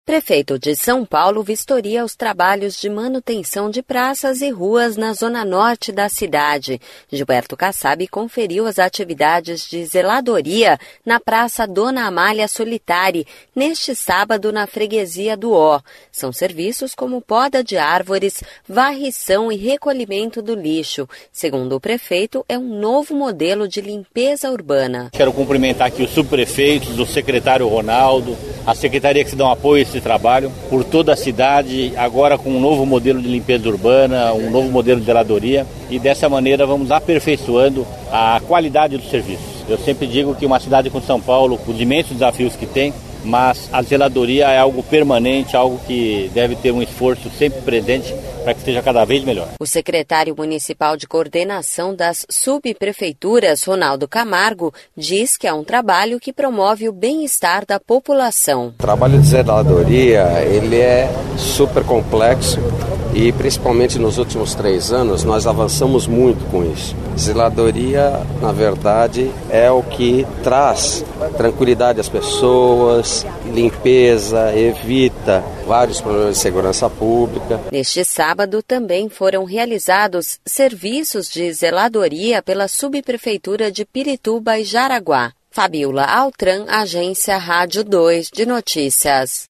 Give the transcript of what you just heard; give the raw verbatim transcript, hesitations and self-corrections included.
Prefeito de São Paulo vistoria os trabalhos de manutenção de praças e ruas na zona norte da cidade. Gilberto Kassab conferiu as atividades de zeladoria na Praça Dona Amália Solitari, neste sábado na freguesia do Ó. São serviços como poda de árvores, varrição e recolhimento do lixo. Segundo o prefeito, é um novo modelo de limpeza urbana. Quero cumprimentar aqui os subprefeitos, o secretário Ronaldo, a secretaria que se dá um apoio a esse trabalho, por toda a cidade, agora com um novo modelo de limpeza urbana, um novo modelo de zeladoria, e dessa maneira vamos aperfeiçoando a qualidade dos serviços. Eu sempre digo que uma cidade como São Paulo, com os imensos desafios que tem, mas a zeladoria é algo permanente, algo que deve ter um esforço sempre presente para que seja cada vez melhor. O secretário municipal de coordenação das subprefeituras, Ronaldo Camargo, diz que é um trabalho que promove o bem-estar da população. O trabalho de zeladoria, ele é super complexo e principalmente nos últimos três anos nós avançamos muito com isso. Zeladoria, na verdade, é o que traz tranquilidade às pessoas, limpeza, evita vários problemas de segurança pública. Neste sábado também foram realizados serviços de zeladoria pela subprefeitura de Pirituba e Jaraguá. Fabiola Altran, Agência Rádio dois de Notícias.